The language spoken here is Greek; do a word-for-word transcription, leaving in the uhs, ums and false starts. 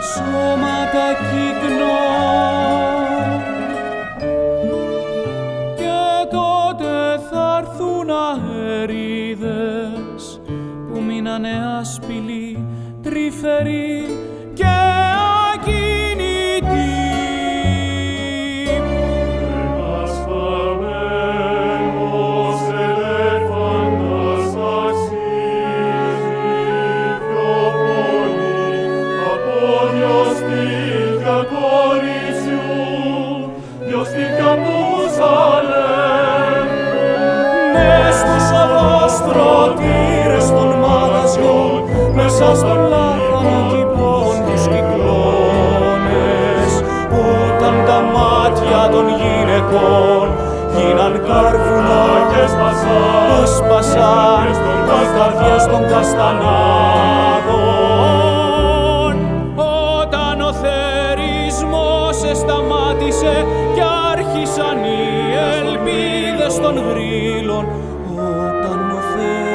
σώματα κύκνων και τότε θα έρθουν αέριδες που μείνανε άσπηλοι, τρυφεροί και ακίνητοι. Ασφαλμένος ελέφαντας αξίζει πιο πολύ από δυο στήθια κοριτσιού, δυο στήθια Μουζαλέμ. Μες στους οδοστρωτήρες των μαγαζιών, μέσα στον λάχανο κήπων τους κυκλώνες, όταν τα μάτια των γυναικών γίναν κάρβουνα Και σπασάν, έσπασαν οι καρδιές των καστανάδων. Όταν ο θερισμός εσταμάτησε κι άρχισαν οι ελπίδες των γρύλων, όταν ο θερισμός